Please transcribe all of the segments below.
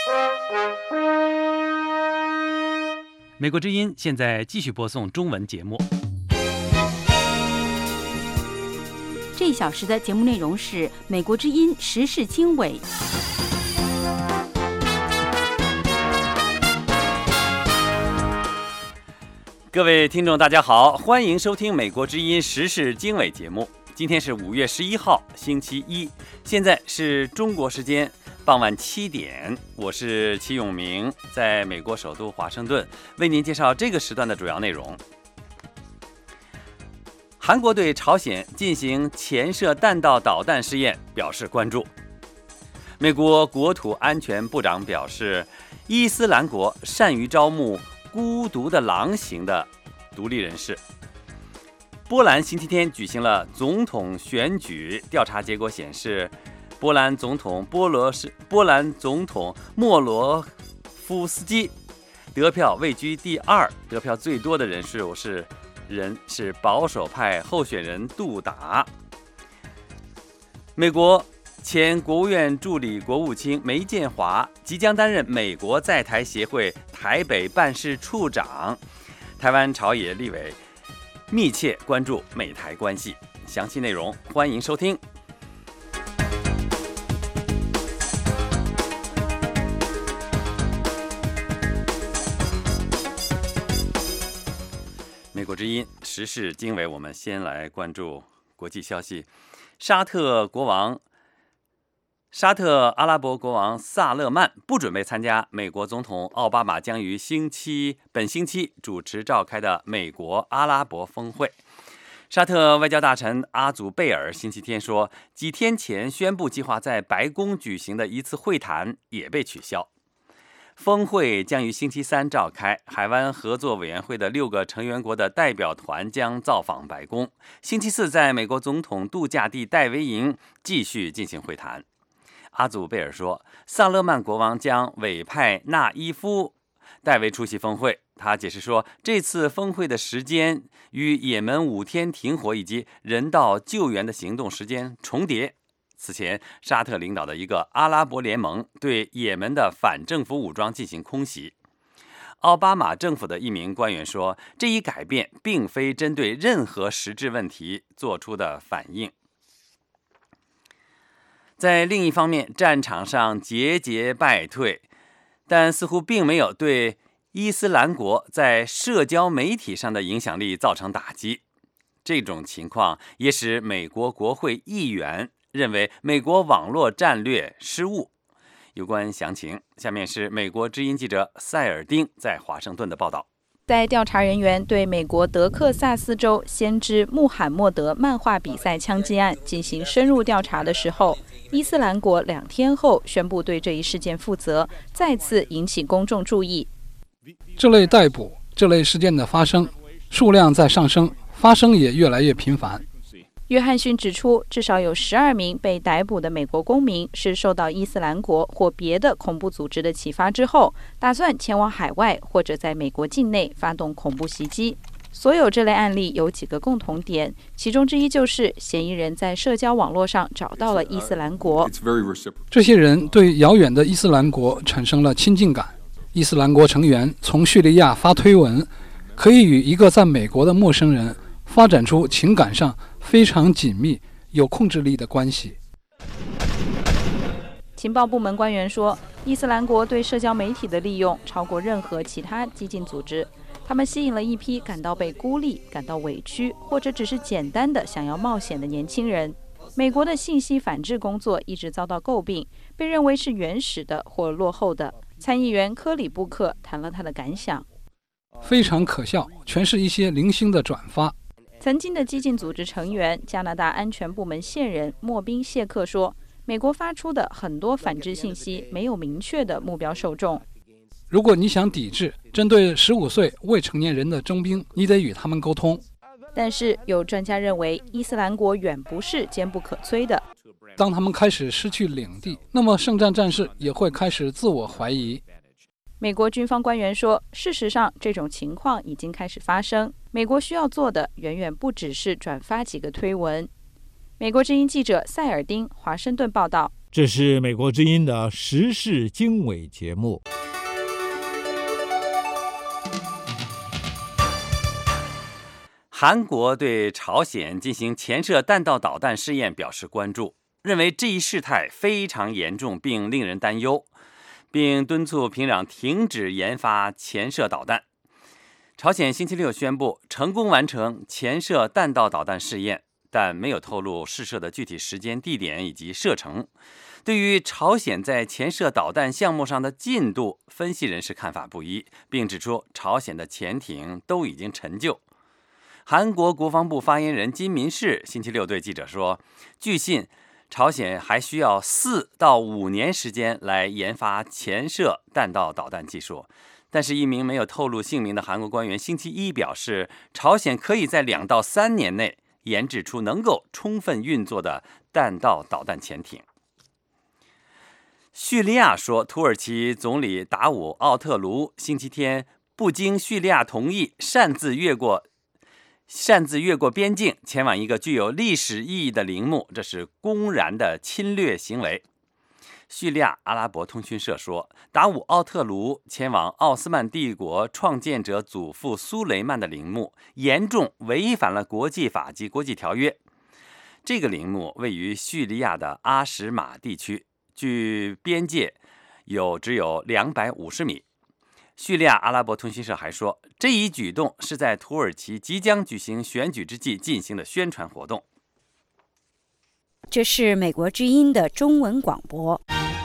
美国之音现在继续播送中文节目。 这一小时的节目内容是美国之音时事经纬。 各位听众大家好，欢迎收听美国之音时事经纬节目。今天是5月11号星期一，现在是中国时间傍晚7点，我是齐永明，在美国首都华盛顿为您介绍这个时段的主要内容。韩国对朝鲜进行潜射弹道导弹试验表示关注。美国国土安全部长表示，伊斯兰国善于招募孤独的狼型的独立人士。波兰星期天举行了总统选举，调查结果显示，波兰总统莫罗夫斯基得票位居第2，得票最多的人是保守派候选人杜达。美国前国务院助理国务卿梅建华即将担任美国在台协会台北办事处长。台湾朝野立委密切关注美台关系，详细内容欢迎收听。美国之音时事经纬，我们先来关注国际消息。沙特阿拉伯国王萨勒曼不准备参加美国总统奥巴马将于本星期主持召开的美国阿拉伯峰会。沙特外交大臣阿祖贝尔星期天说，几天前宣布计划在白宫举行的一次会谈也被取消。峰会将于星期3召开，海湾合作委员会的6个成员国的代表团将造访白宫。星期4在美国总统度假地戴维营继续进行会谈。阿祖贝尔说，萨勒曼国王将委派纳伊夫代为出席峰会。他解释说，这次峰会的时间与也门5天停火以及人道救援的行动时间重叠。此前，沙特领导的一个阿拉伯联盟对也门的反政府武装进行空袭。奥巴马政府的一名官员说，这一改变并非针对任何实质问题做出的反应。在另一方面，战场上节节败退，但似乎并没有对伊斯兰国在社交媒体上的影响力造成打击。这种情况也使美国国会议员认为美国网络战略失误。有关详情，下面是美国之音记者塞尔丁在华盛顿的报道。 在调查人员对美国德克萨斯州先知穆罕默德漫画比赛枪击案进行深入调查的时候，伊斯兰国2天后宣布对这一事件负责，再次引起公众注意。 这类逮捕、这类事件的发生，数量在上升，发生也越来越频繁。 约翰逊指出，至少有12名被逮捕的美国公民是受到伊斯兰国或别的恐怖组织的启发之后，打算前往海外或者在美国境内发动恐怖袭击。所有这类案例有几个共同点，其中之一就是嫌疑人在社交网络上找到了伊斯兰国。 这些人对遥远的伊斯兰国产生了亲近感。伊斯兰国成员从叙利亚发推文，可以与一个在美国的陌生人发展出情感上非常紧密、有控制力的关系。 情报部门官员说，伊斯兰国对社交媒体的利用超过任何其他激进组织。他们吸引了一批感到被孤立、感到委屈，或者只是简单的想要冒险的年轻人。美国的信息反制工作一直遭到诟病，被认为是原始的或落后的。参议员科里布克谈了他的感想： 非常可笑，全是一些零星的转发。 曾经的激进组织成员、加拿大安全部门线人莫宾谢克说，美国发出的很多反制信息没有明确的目标受众。 如果你想抵制针对15岁未成年人的征兵，你得与他们沟通。 但是有专家认为，伊斯兰国远不是坚不可摧的。 当他们开始失去领地，那么圣战战士也会开始自我怀疑。 美国军方官员说，事实上这种情况已经开始发生。美国需要做的远远不只是转发几个推文。美国之音记者塞尔丁华盛顿报道。 这是美国之音的时事经纬节目。 韩国对朝鲜进行潜射弹道导弹试验表示关注，认为这一事态非常严重并令人担忧，并敦促平壤停止研发潜射导弹。朝鲜星期六宣布成功完成潜射弹道导弹试验，但没有透露试射的具体时间、地点以及射程。对于朝鲜在潜射导弹项目上的进度，分析人士看法不一，并指出朝鲜的潜艇都已经陈旧。韩国国防部发言人金民世星期六对记者说，据信朝鲜还需要4到5年时间来研发潜射弹道导弹技术。但是一名没有透露姓名的韩国官员星期一表示，朝鲜可以在2到3年内研制出能够充分运作的弹道导弹潜艇。叙利亚说，土耳其总理达武奥特卢星期天不经叙利亚同意擅自越过边境，前往一个具有历史意义的陵墓，这是公然的侵略行为。叙利亚阿拉伯通讯社说，达武奥特卢前往奥斯曼帝国创建者祖父苏雷曼的陵墓，严重违反了国际法及国际条约。这个陵墓位于叙利亚的阿什马地区，距边界只有250米。叙利亚阿拉伯通讯社还说，这一举动是在土耳其即将举行选举之际进行的宣传活动。 这是美国之音的中文广播。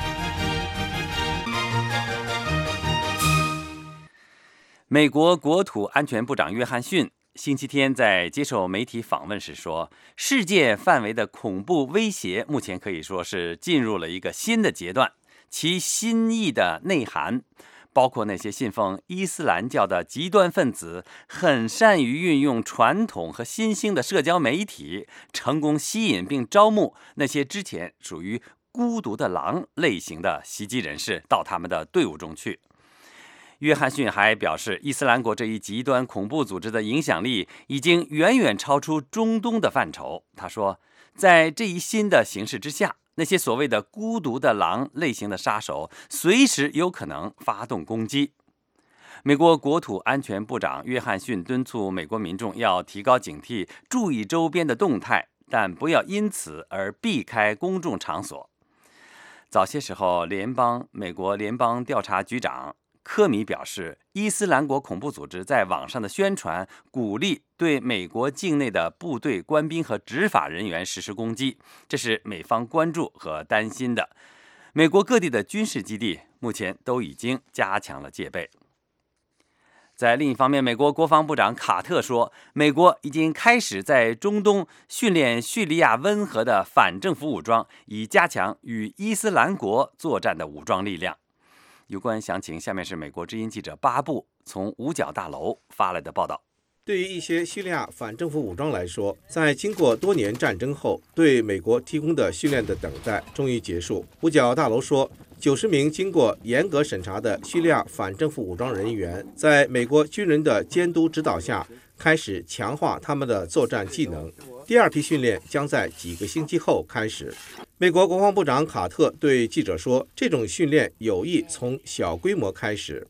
美国国土安全部长约翰逊星期天在接受媒体访问时说，世界范围的恐怖威胁目前可以说是进入了一个新的阶段，其新意的内涵包括那些信奉伊斯兰教的极端分子很善于运用传统和新兴的社交媒体，成功吸引并招募那些之前属于孤独的狼类型的袭击人士到他们的队伍中去。约翰逊还表示，伊斯兰国这一极端恐怖组织的影响力已经远远超出中东的范畴。他说，在这一新的形势之下，那些所谓的孤独的狼类型的杀手随时有可能发动攻击。美国国土安全部长约翰逊敦促美国民众要提高警惕，注意周边的动态，但不要因此而避开公众场所。早些时候，美国联邦调查局长科米表示，伊斯兰国恐怖组织在网上的宣传鼓励对美国境内的部队官兵和执法人员实施攻击，这是美方关注和担心的。美国各地的军事基地目前都已经加强了戒备。在另一方面，美国国防部长卡特说，美国已经开始在中东训练叙利亚温和的反政府武装，以加强与伊斯兰国作战的武装力量。有关详情，下面是美国之音记者巴布从五角大楼发来的报道。 对于一些叙利亚反政府武装来说，在经过多年战争后，对美国提供的训练的等待终于结束。五角大楼说，90名经过严格审查的叙利亚反政府武装人员，在美国军人的监督指导下，开始强化他们的作战技能。第二批训练将在几个星期后开始。美国国防部长卡特对记者说，这种训练有意从小规模开始。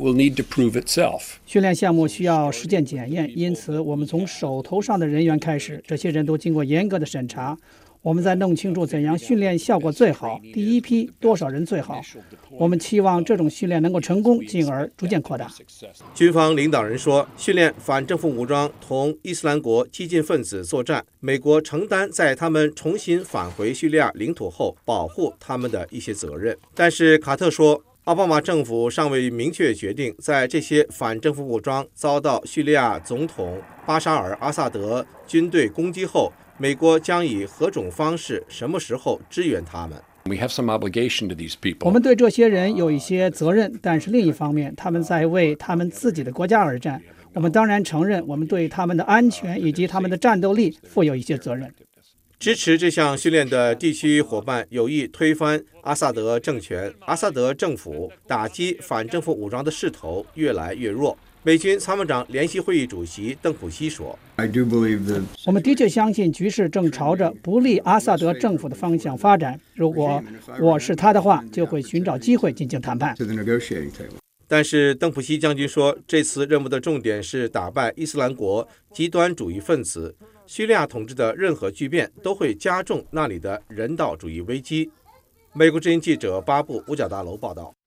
训练项目需要实践检验，因此我们从手头上的人员开始，这些人都经过严格的审查。我们在弄清楚怎样训练效果最好，第一批多少人最好。我们期望这种训练能够成功，进而逐渐扩大。 军方领导人说，训练反政府武装同伊斯兰国激进分子作战，美国承担在他们重新返回叙利亚领土后保护他们的一些责任。但是卡特说，奥巴马政府尚未明确决定，在这些反政府武装遭到叙利亚总统巴沙尔·阿萨德军队攻击后，美国将以何种方式、什么时候支援他们？ 我们对这些人有一些责任，但是另一方面，他们在为他们自己的国家而战。我们当然承认，我们对他们的安全以及他们的战斗力负有一些责任。 支持这项训练的地区伙伴有意推翻阿萨德政权，阿萨德政府打击反政府武装的势头越来越弱。 美军参谋长联席会议主席邓普西说：“ 我们的确相信局势正朝着不利阿萨德政府的方向发展。如果我是他的话，就会寻找机会进行谈判。” 但是邓普西将军说，这次任务的重点是打败伊斯兰国极端主义分子。叙利亚统治的任何巨变都会加重那里的人道主义危机。美国之音记者巴布五角大楼报道。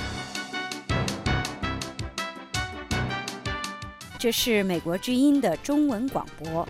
这是美国之音的中文广播。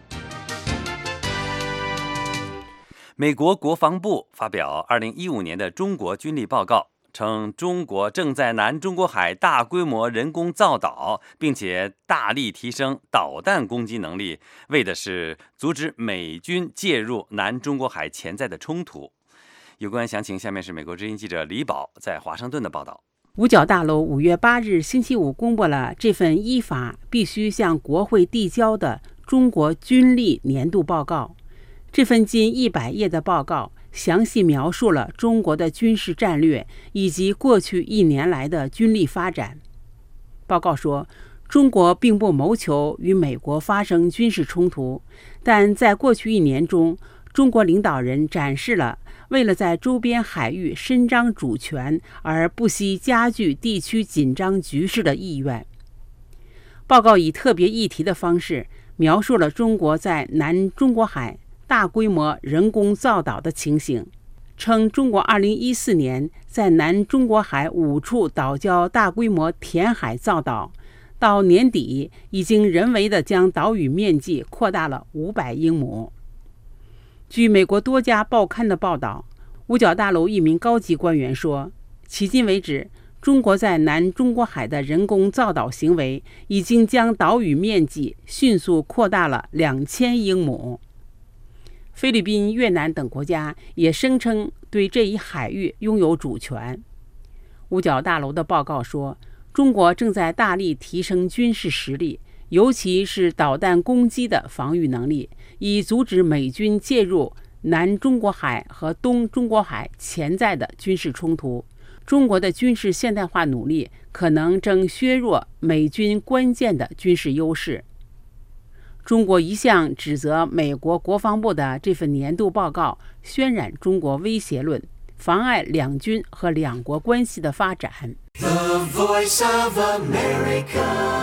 美国国防部发表2015年的中国军力报告，称中国正在南中国海大规模人工造岛，并且大力提升导弹攻击能力，为的是阻止美军介入南中国海潜在的冲突。有关详情，下面是美国之音记者李宝在华盛顿的报道。 五角大楼5月8日星期五公布了这份依法必须向国会递交的中国军力年度报告。这份近100页的报告详细描述了中国的军事战略以及过去1年来的军力发展。报告说，中国并不谋求与美国发生军事冲突，但在过去1年中，中国领导人展示了为了在周边海域伸张主权而不惜加剧地区紧张局势的意愿。报告以特别议题的方式描述了中国在南中国海大规模人工造岛的情形，称中国2014年在南中国海5处岛礁大规模填海造岛，到年底已经人为地将岛屿面积扩大了500英亩。据美国多家报刊的报道，五角大楼一名高级官员说，迄今为止，中国在南中国海的人工造岛行为已经将岛屿面积迅速扩大了2000英亩。菲律宾、越南等国家也声称对这一海域拥有主权。五角大楼的报告说，中国正在大力提升军事实力，尤其是导弹攻击的防御能力，以阻止美军介入南中国海和东中国海潜在的军事冲突。中国的军事现代化努力可能正削弱美军关键的军事优势。中国一向指责美国国防部的这份年度报告渲染中国威胁论，妨碍两军和两国关系的发展。 The Voice of America。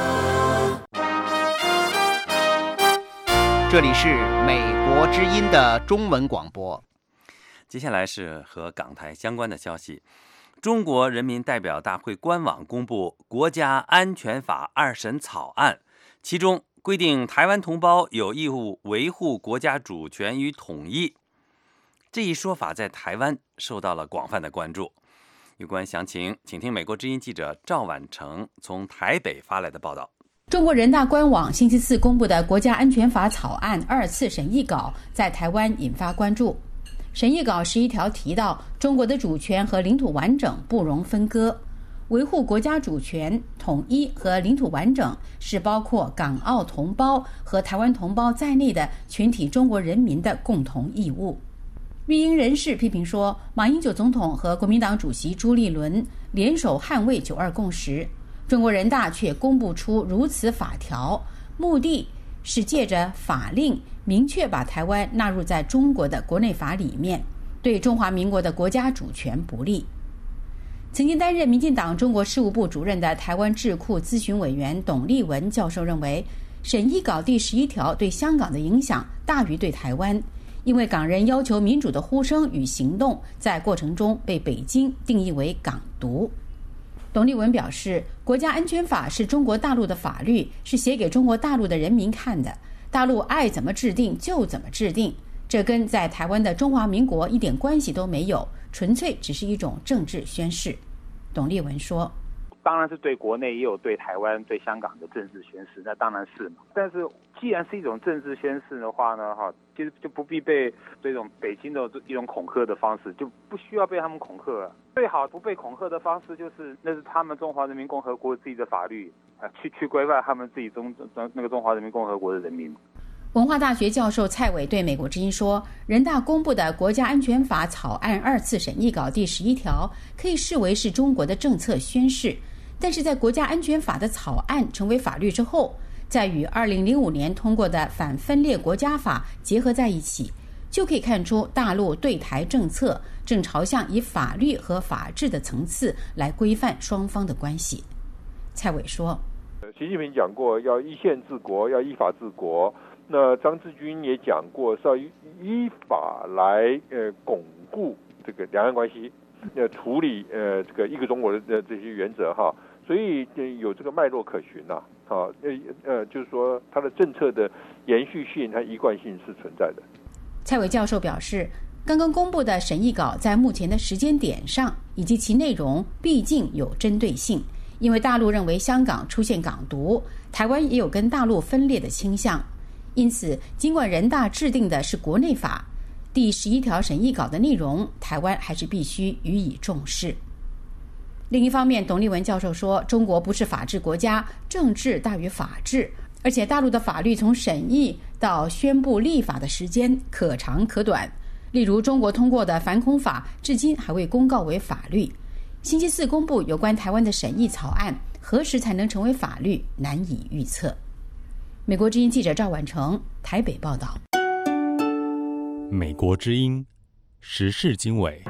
这里是美国之音的中文广播。 接下来是和港台相关的消息。中国人民代表大会官网公布《国家安全法》2审草案，其中规定台湾同胞有义务维护国家主权与统一。这一说法在台湾受到了广泛的关注。有关详情，请听美国之音记者赵婉成从台北发来的报道。 中国人大官网星期四公布的《国家安全法》草案2次审议稿在台湾引发关注。审议稿11条提到，中国的主权和领土完整不容分割，维护国家主权、统一和领土完整是包括港澳同胞和台湾同胞在内的全体中国人民的共同义务。绿营人士批评说，马英九总统和国民党主席朱立伦联手捍卫9·2共识，中国人大却公布出如此法条，目的是借着法令明确把台湾纳入在中国的国内法里面，对中华民国的国家主权不利。曾经担任民进党中国事务部主任的台湾智库咨询委员董立文教授认为，审议稿第11条对香港的影响大于对台湾，因为港人要求民主的呼声与行动在过程中被北京定义为港独。董立文表示，国家安全法是中国大陆的法律，是写给中国大陆的人民看的，大陆爱怎么制定就怎么制定，这跟在台湾的中华民国一点关系都没有，纯粹只是一种政治宣示。董立文说， 当然是对国内也有对台湾对香港的政治宣示，那当然是嘛。但是既然是一种政治宣示的话呢，其实就不必被这种北京的一种恐吓的方式，就不需要被他们恐吓了。最好不被恐吓的方式就是那是他们中华人民共和国自己的法律去规范他们自己那个中华人民共和国的人民。 文化大学教授蔡伟对美国之音说，人大公布的《国家安全法》草案2次审议稿第11条可以视为是中国的政策宣示， 但是在国家安全法的草案成为法律之后，再与2005年通过的反分裂国家法结合在一起，就可以看出大陆对台政策正朝向以法律和法治的层次来规范双方的关系。蔡伟说， 习近平讲过要依宪治国，要依法治国，那张志军也讲过是要依法来巩固这个两岸关系，处理这个一个中国的这些原则哈，所以有这个脉络可循呐，就是说它的政策的延续性和一贯性是存在的。 蔡伟教授表示，刚刚公布的审议稿在目前的时间点上以及其内容毕竟有针对性，因为大陆认为香港出现港独，台湾也有跟大陆分裂的倾向，因此尽管人大制定的是国内法，第11条审议稿的内容，台湾还是必须予以重视。另一方面，董立文教授说，中国不是法治国家，政治大于法治，而且大陆的法律从审议到宣布立法的时间可长可短，例如中国通过的反恐法至今还未公告为法律，星期四公布有关台湾的审议草案，何时才能成为法律难以预测。美国之音记者赵婉成台北报道。 美国之音时事经纬。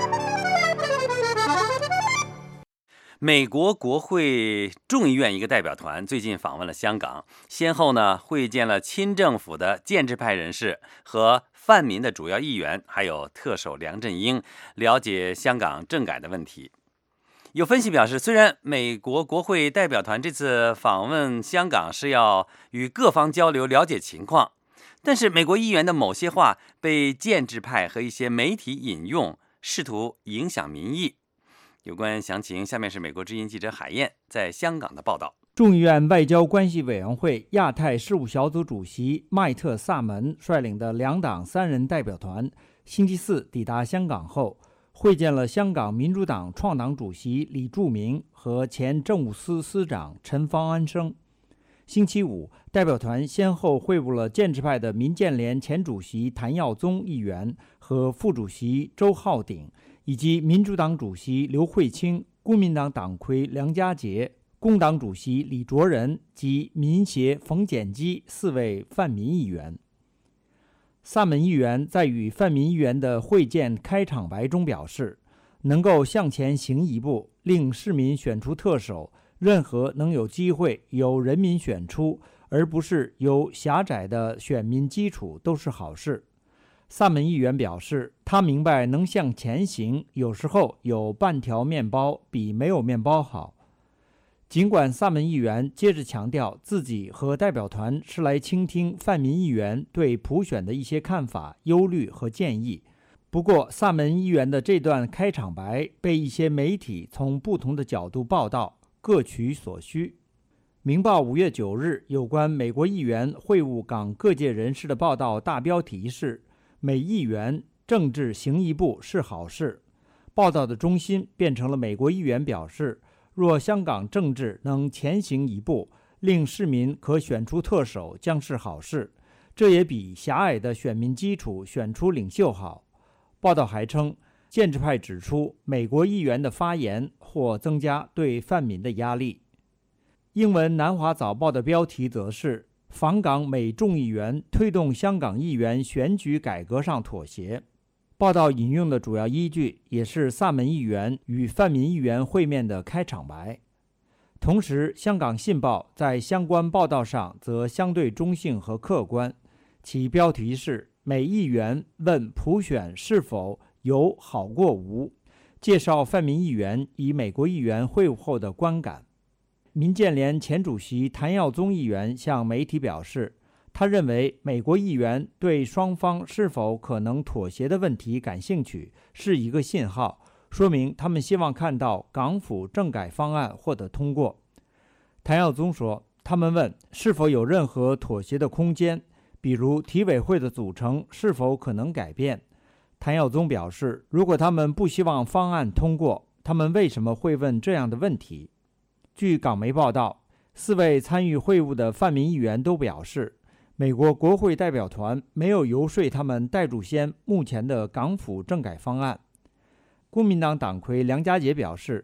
美国国会众议院一个代表团最近访问了香港，先后呢会见了亲政府的建制派人士和泛民的主要议员，还有特首梁振英，了解香港政改的问题。有分析表示，虽然美国国会代表团这次访问香港是要与各方交流了解情况，但是美国议员的某些话被建制派和一些媒体引用，试图影响民意。有关详情，下面是美国之音记者海燕在香港的报道。 众议院外交关系委员会亚太事务小组主席迈特·萨门率领的两党3人代表团星期四抵达香港后，会见了香港民主党创党主席李柱铭和前政务司司长陈方安生。星期五，代表团先后会晤了建制派的民建联前主席谭耀宗议员和副主席周浩鼎，以及民主党主席刘慧卿、公民党党魁梁家杰、工党主席李卓人及民协冯检基4位泛民议员。萨门议员在与泛民议员的会见开场白中表示，能够向前行一步，令市民选出特首，任何能有机会由人民选出，而不是由狭窄的选民基础，都是好事。萨门议员表示，他明白能向前行，有时候有半条面包比没有面包好。尽管萨门议员接着强调自己和代表团是来倾听泛民议员对普选的一些看法、忧虑和建议，不过萨门议员的这段开场白被一些媒体从不同的角度报道，各取所需。明报5月9日有关美国议员会晤港各界人士的报道，大标题是美议员政治行一步是好事。报道的中心变成了美国议员表示，若香港政治能前行一步，令市民可选出特首将是好事，这也比狭隘的选民基础选出领袖好。报道还称，建制派指出美国议员的发言或增加对泛民的压力。英文南华早报的标题则是访港美众议员推动香港议员选举改革上妥协。报道引用的主要依据也是萨门议员与泛民议员会面的开场白。同时，香港信报在相关报道上则相对中性和客观，其标题是美议员问普选是否有好过无，介绍泛民议员与美国议员会晤后的观感。民建联前主席谭耀宗议员向媒体表示，他认为美国议员对双方是否可能妥协的问题感兴趣，是一个信号，说明他们希望看到港府政改方案获得通过。谭耀宗说，他们问是否有任何妥协的空间，比如体委会的组成是否可能改变。谭耀宗表示，如果他们不希望方案通过，他们为什么会问这样的问题？据港媒报道，4位参与会晤的泛民议员都表示，美国国会代表团没有游说他们代主先目前的港府政改方案。公民党党魁梁家杰表示，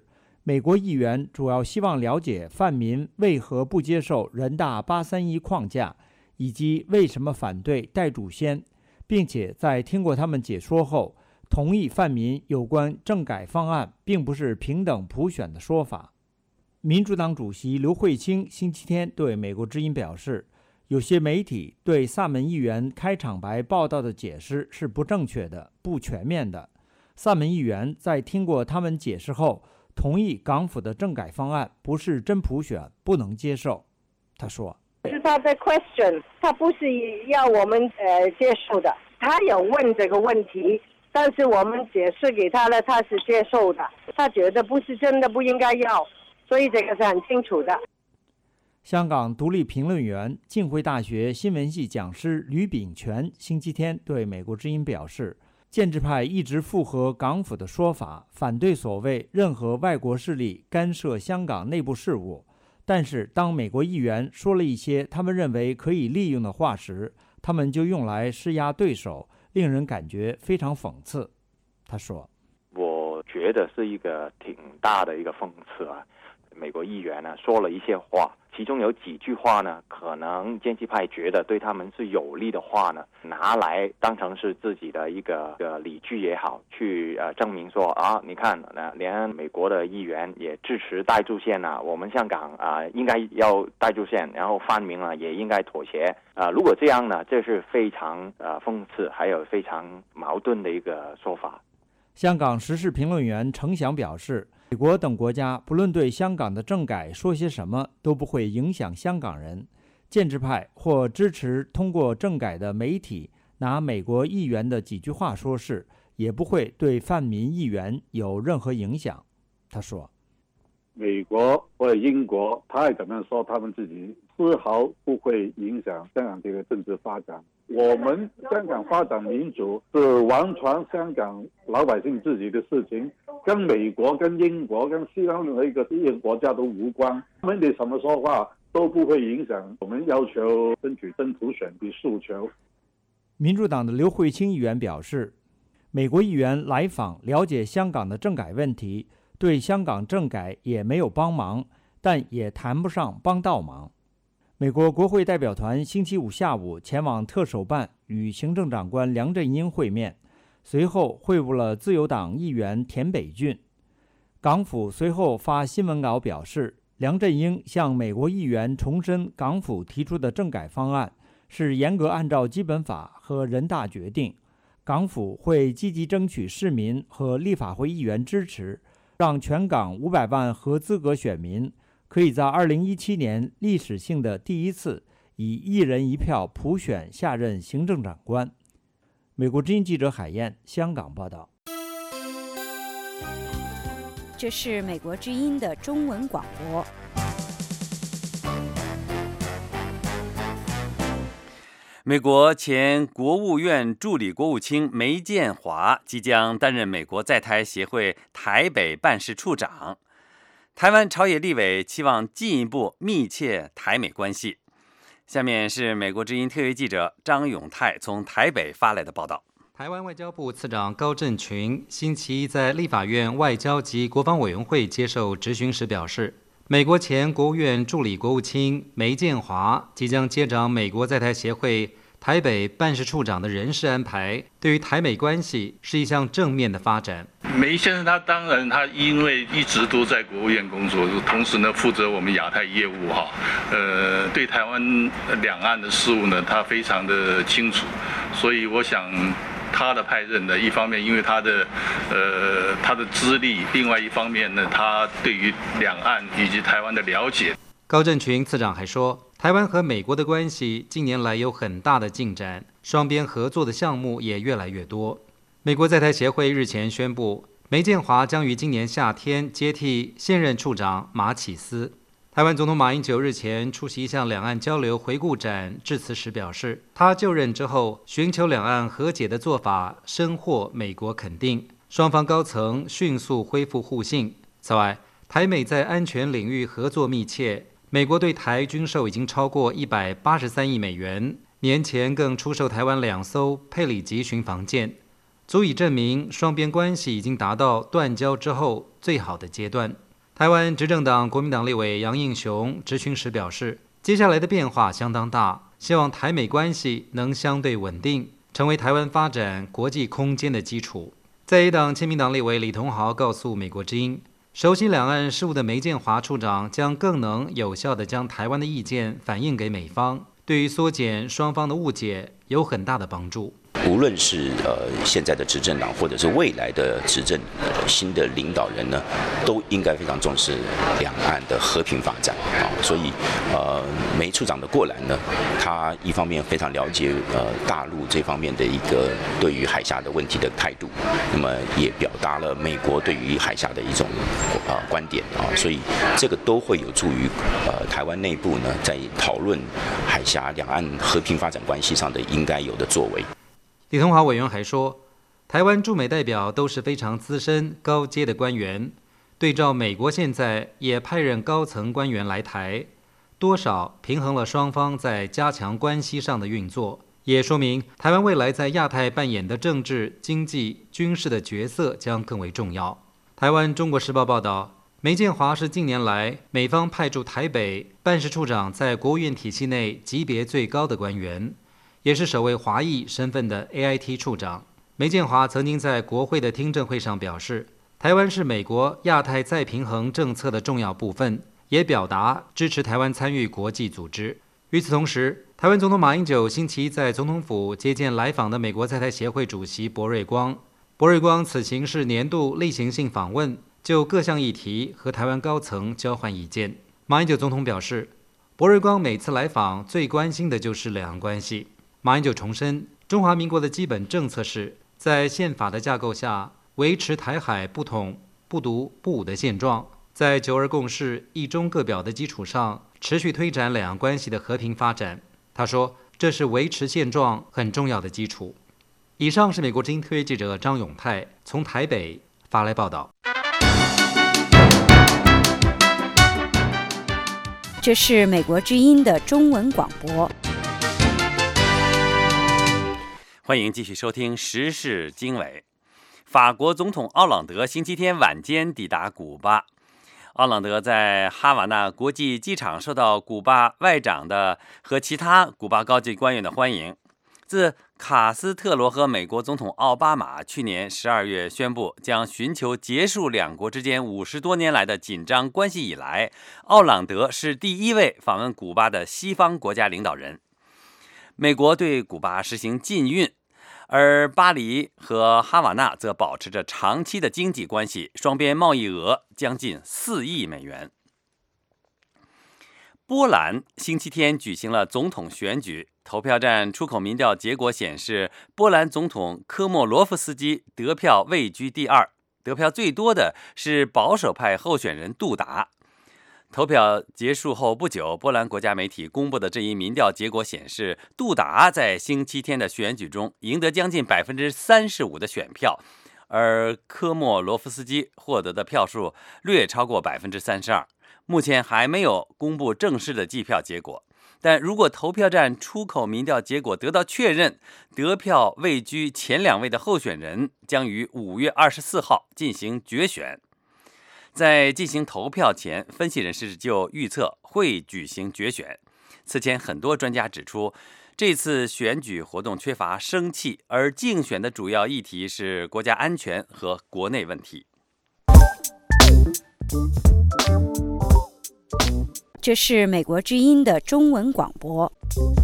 美国议员主要希望了解泛民为何不接受人大831框架，以及为什么反对代主先，并且在听过他们解说后，同意泛民有关政改方案并不是平等普选的说法。民主党主席刘慧卿星期天对美国之音表示，有些媒体对萨门议员开场白报道的解释是不正确的、不全面的。萨门议员在听过他们解释后，同意港府的政改方案不是真普选，不能接受。他说：“ 是他的 question， 他不是要我们接受的。他有问这个问题，但是我们解释给他了，他是接受的。他觉得不是真的，不应该要，所以这个是很清楚的。” 香港独立评论员、浸会大学新闻系讲师吕秉权星期天对美国之音表示，建制派一直附和港府的说法，反对所谓任何外国势力干涉香港内部事务。但是当美国议员说了一些他们认为可以利用的话时，他们就用来施压对手，令人感觉非常讽刺。他说：“ 我觉得是一个挺大的一个讽刺啊。美国议员呢说了一些话，其中有几句话呢，可能建制派觉得对他们是有利的话呢，拿来当成是自己的一个理据也好，去证明说啊，你看连美国的议员也支持代驻线啊，我们香港应该要代驻线，然后泛民也应该妥协如果这样呢，这是非常讽刺，还有非常矛盾的一个说法。” 香港时事评论员程翔表示，美国等国家不论对香港的政改说些什么，都不会影响香港人。建制派或支持通过政改的媒体拿美国议员的几句话说事，也不会对泛民议员有任何影响。他说：“ 美国或者英国，他也怎么样说，他们自己丝毫不会影响香港这个政治发展。我们香港发展民主是完全香港老百姓自己的事情，跟美国、跟英国、跟西方任何一个国家都无关。他们的什么说话都不会影响我们要求争取真普选的诉求。” 民主党的刘慧卿议员表示，美国议员来访了解香港的政改问题，对香港政改也没有帮忙，但也谈不上帮倒忙。美国国会代表团星期五下午前往特首办与行政长官梁振英会面，随后会晤了自由党议员田北俊。港府随后发新闻稿表示，梁振英向美国议员重申港府提出的政改方案是严格按照基本法和人大决定，港府会积极争取市民和立法会议员支持，让全港500万合资格选民可以在2017年历史性的第一次以1人1票普选下任行政长官。美国之音记者海燕，香港报道。 这是美国之音的中文广播。 美国前国务院助理国务卿梅建华即将担任美国在台协会台北办事处长。台湾朝野立委期望进一步密切台美关系。下面是美国之音特约记者张永泰从台北发来的报道。 台湾外交部次长高振群星期一在立法院外交及国防委员会接受质询时表示，美国前国务院助理国务卿梅建华即将接掌美国在台协会台北办事处长的人事安排，对于台美关系是一项正面的发展。 梅先生他因为一直都在国务院工作，同时呢负责我们亚太业务对台湾两岸的事务呢他非常的清楚，所以我想他的派任呢，一方面因为他的资历，另外一方面呢他对于两岸以及台湾的了解。 高振群次长还说，台湾和美国的关系近年来有很大的进展，双边合作的项目也越来越多。美国在台协会日前宣布，梅建华将于今年夏天接替现任处长马启思。台湾总统马英九日前出席一项两岸交流回顾展致辞时表示，他就任之后寻求两岸和解的做法深获美国肯定，双方高层迅速恢复互信。此外，台美在安全领域合作密切，美国对台军售已经超过183亿美元，年前更出售台湾2艘佩里级巡防舰，足以证明双边关系已经达到断交之后最好的阶段。 台湾执政党国民党立委杨应雄质询时表示，接下来的变化相当大，希望台美关系能相对稳定，成为台湾发展国际空间的基础。在野党亲民党立委李同豪告诉美国之音，熟悉两岸事务的梅建华处长将更能有效地将台湾的意见反映给美方，对于缩减双方的误解有很大的帮助。 无论是现在的执政党，或者是未来的执政新的领导人呢，都应该非常重视两岸的和平发展啊。所以梅处长的过来呢，他一方面非常了解大陆这方面的一个对于海峡的问题的态度，那么也表达了美国对于海峡的一种观点啊。所以这个都会有助于台湾内部呢，在讨论海峡两岸和平发展关系上的应该有的作为。 李同华委员还说，台湾驻美代表都是非常资深高阶的官员，对照美国现在也派任高层官员来台，多少平衡了双方在加强关系上的运作，也说明台湾未来在亚太扮演的政治、经济、军事的角色将更为重要。台湾中国时报报道，梅建华是近年来美方派驻台北办事处长在国务院体系内级别最高的官员，也是首位华裔身份的 AIT 处长。梅建华曾经在国会的听证会上表示，台湾是美国亚太再平衡政策的重要部分，也表达支持台湾参与国际组织。与此同时，台湾总统马英九星期一在总统府接见来访的美国在台协会主席柏瑞光。柏瑞光此行是年度例行性访问，就各项议题和台湾高层交换意见。马英九总统表示，柏瑞光每次来访最关心的就是两岸关系。马英九重申，中华民国的基本政策是在宪法的架构下维持台海不统、不独、不武的现状，在九二共识、一中各表的基础上，持续推展两岸关系的和平发展。他说，这是维持现状很重要的基础。以上是美国之音特约记者张永泰从台北发来报道。 这是美国之音的中文广播。 欢迎继续收听时事经纬。法国总统奥朗德星期天晚间抵达古巴。奥朗德在哈瓦那国际机场受到古巴外长的和其他古巴高级官员的欢迎。自卡斯特罗和美国总统奥巴马去年12月宣布将寻求结束两国之间50多年来的紧张关系以来，奥朗德是第一位访问古巴的西方国家领导人。美国对古巴实行禁运，而巴黎和哈瓦那则保持着长期的经济关系，双边贸易额将近4亿美元。波兰星期天举行了总统选举，投票站出口民调结果显示，波兰总统科莫罗夫斯基得票位居第二，得票最多的是保守派候选人杜达。投票结束后不久，波兰国家媒体公布的这一民调结果显示，杜达在星期天的选举中赢得将近35%的选票，而科莫罗夫斯基获得的票数略超过32%。目前还没有公布正式的计票结果，但如果投票站出口民调结果得到确认，得票位居前2位的候选人将于5月24号进行决选。在进行投票前，分析人士就预测会举行决选。此前很多专家指出，这次选举活动缺乏生气，而竞选的主要议题是国家安全和国内问题。 这是美国之音的中文广播。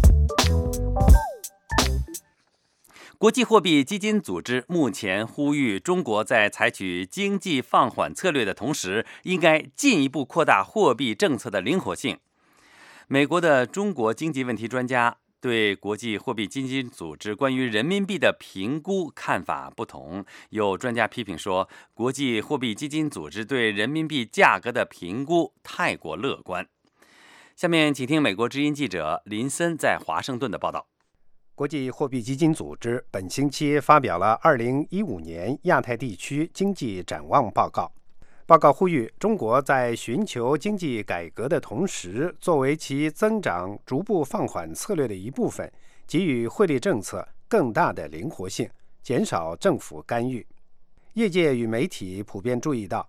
国际货币基金组织目前呼吁中国在采取经济放缓策略的同时，应该进一步扩大货币政策的灵活性。美国的中国经济问题专家对国际货币基金组织关于人民币的评估看法不同，有专家批评说，国际货币基金组织对人民币价格的评估太过乐观。下面请听美国之音记者林森在华盛顿的报道。 国际货币基金组织本星期发表了2015年亚太地区经济展望报告。报告呼吁中国在寻求经济改革的同时，作为其增长逐步放缓策略的一部分，给予汇率政策更大的灵活性，减少政府干预。业界与媒体普遍注意到，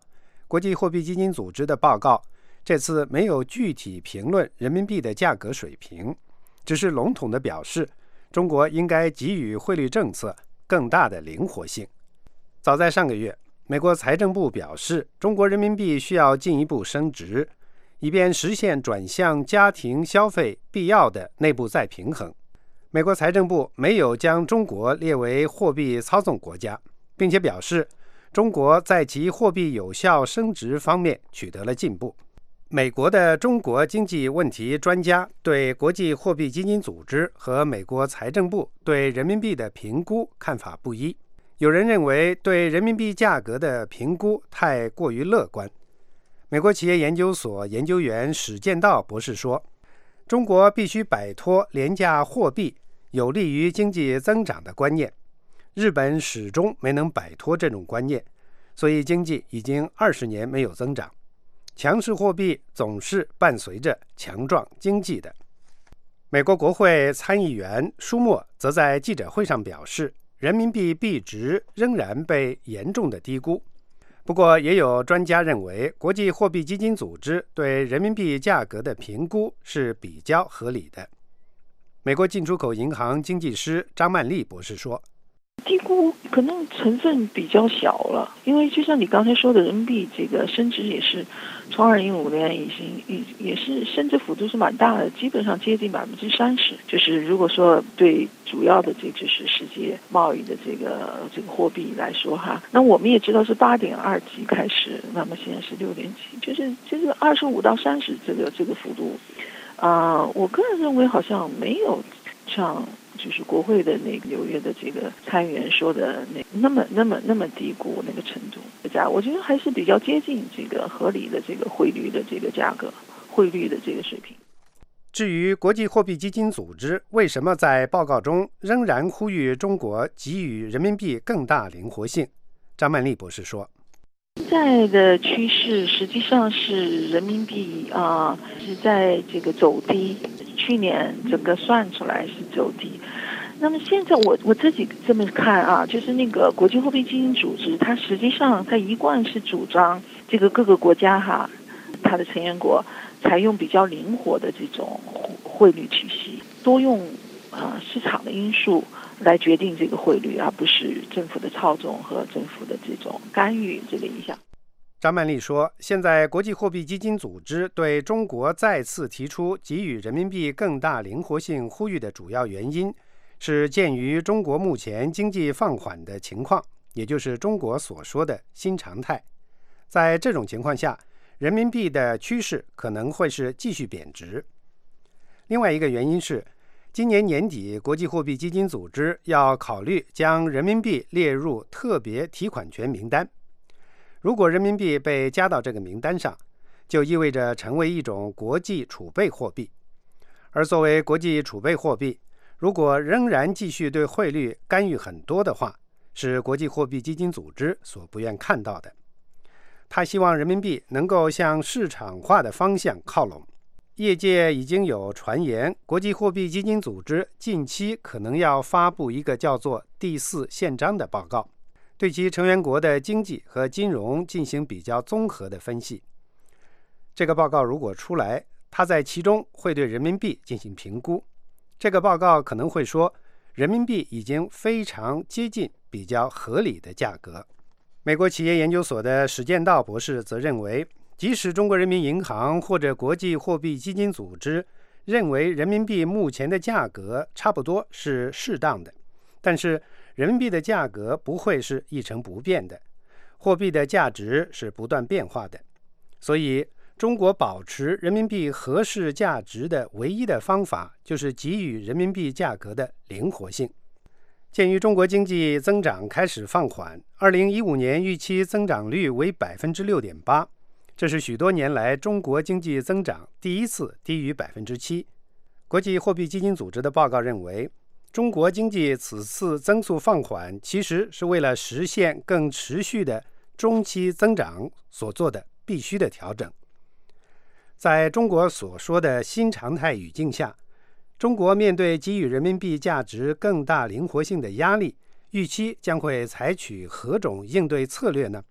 国际货币基金组织的报告这次没有具体评论人民币的价格水平，只是笼统地表示中国应该给予汇率政策更大的灵活性。早在上个月，美国财政部表示，中国人民币需要进一步升值，以便实现转向家庭消费必要的内部再平衡。美国财政部没有将中国列为货币操纵国家，并且表示中国在其货币有效升值方面取得了进步。美国的中国经济问题专家对国际货币基金组织和美国财政部对人民币的评估看法不一。有人认为对人民币价格的评估太过于乐观。美国企业研究所研究员史建道博士说，中国必须摆脱廉价货币有利于经济增长的观念。日本始终没能摆脱这种观念，所以经济已经20年没有增长。强势货币总是伴随着强壮经济的。美国国会参议员舒默则在记者会上表示，人民币币值仍然被严重的低估。不过，也有专家认为，国际货币基金组织对人民币价格的评估是比较合理的。美国进出口银行经济师张曼丽博士说， 低估可能成分比较小了，因为就像你刚才说的，人民币这个升值也是从2015年也是升值幅度是蛮大的，基本上接近30%。就是如果说对主要的这就是世界贸易的这个货币来说哈，那我们也知道是8.2几开始，那么现在是6点几，就是25到30这个幅度，我个人认为好像没有像就是国会的那个纽约的这个参议员说的那么低估那个程度，我觉得还是比较接近这个合理的这个汇率的这个价格，汇率的这个水平。 至于国际货币基金组织为什么在报告中仍然呼吁中国给予人民币更大灵活性，张曼丽博士说， 现在的趋势实际上是人民币是在这个走低，去年整个算出来是走低。那么现在我自己这么看就是那个国际货币基金组织，它实际上它一贯是主张这个各个国家它的成员国采用比较灵活的这种汇率体系，多用市场的因素来决定这个汇率，而不是政府的操纵和政府的这种干预这个影响。 张曼丽说，现在国际货币基金组织对中国再次提出给予人民币更大灵活性呼吁的主要原因是鉴于中国目前经济放缓的情况，也就是中国所说的新常态。在这种情况下，人民币的趋势可能会是继续贬值。另外一个原因是，今年年底国际货币基金组织要考虑将人民币列入特别提款权名单。如果人民币被加到这个名单上，就意味着成为一种国际储备货币。而作为国际储备货币，如果仍然继续对汇率干预很多的话，是国际货币基金组织所不愿看到的。他希望人民币能够向市场化的方向靠拢。业界已经有传言，国际货币基金组织近期可能要发布一个叫做第4宪章的报告，对其成员国的经济和金融进行比较综合的分析。这个报告如果出来，它在其中会对人民币进行评估。这个报告可能会说，人民币已经非常接近比较合理的价格。美国企业研究所的史建道博士则认为，即使中国人民银行或者国际货币基金组织认为人民币目前的价格差不多是适当的，但是人民币的价格不会是一成不变的，货币的价值是不断变化的。所以中国保持人民币合适价值的唯一的方法就是给予人民币价格的灵活性。鉴于中国经济增长开始放缓，2015年预期增长率为 6.8%， 这是许多年来中国经济增长第一次低于 7%。 国际货币基金组织的报告认为，中国经济此次增速放缓其实是为了实现更持续的中期增长所做的必须的调整。在中国所说的新常态语境下，中国面对给予人民币价值更大灵活性的压力，预期将会采取何种应对策略呢？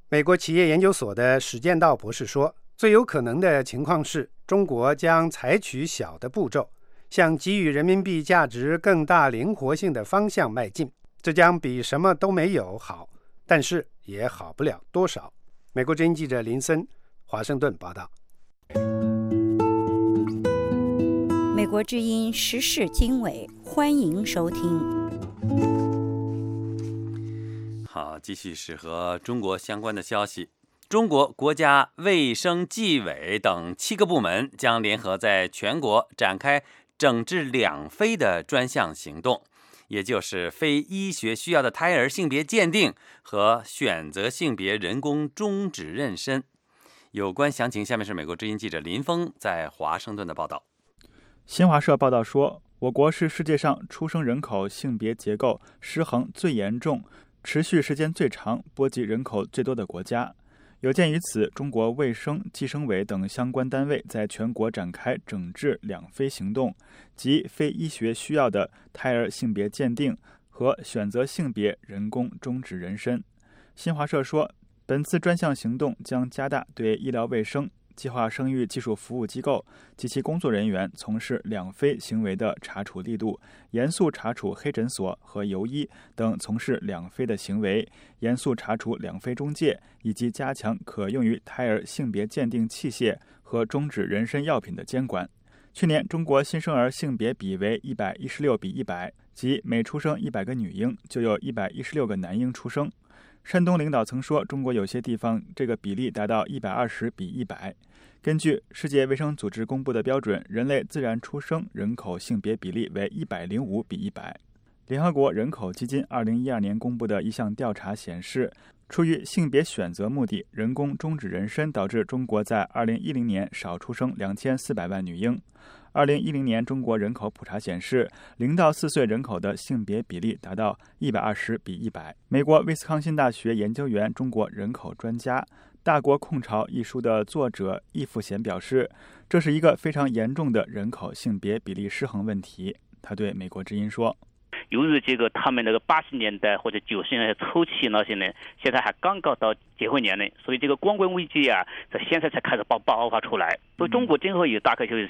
美国企业研究所的史建道博士说，最有可能的情况是，中国将采取小的步骤，向给予人民币价值更大灵活性的方向迈进。这将比什么都没有好，但是也好不了多少。美国之音记者林森，华盛顿报道。 美国之音时事经纬，欢迎收听。 好，继续是和中国相关的消息。中国国家卫生纪委等7个部门将联合在全国展开整治两非的专项行动，也就是非医学需要的胎儿性别鉴定和选择性别人工终止妊娠。有关详情，下面是美国之音记者林峰在华盛顿的报道。 新华社报道说，我国是世界上出生人口性别结构失衡最严重、持续时间最长、波及人口最多的国家。有鉴于此，中国卫生计生委等相关单位在全国展开整治两非行动，即非医学需要的胎儿性别鉴定和选择性别人工终止妊娠。新华社说，本次专项行动将加大对医疗卫生、计划生育技术服务机构及其工作人员从事两非行为的查处力度，严肃查处黑诊所和游医等从事两非的行为，严肃查处两非中介，以及加强可用于胎儿性别鉴定器械和终止妊娠药品的监管。去年，中国新生儿性别比为116比100，即每出生100个女婴就有116个男婴出生。山东领导曾说，中国有些地方这个比例达到120比100。根据世界卫生组织公布的标准，人类自然出生人口性别比例为105比100。联合国人口基金2012年公布的一项调查显示，出于性别选择目的，人工终止妊娠导致中国在2010年少出生2400万女婴。2010年中国人口普查显示，0到4岁人口的性别比例达到120比100。美国威斯康辛大学研究员、中国人口专家、《大国控朝》一书的作者易富贤表示，这是一个非常严重的人口性别比例失衡问题。他对美国之音说， 由于这个他们那个80年代或者90年代初期那些人，现在还刚刚到结婚年龄，所以这个光棍危机啊，在现在才开始爆发出来。所以中国今后有大概有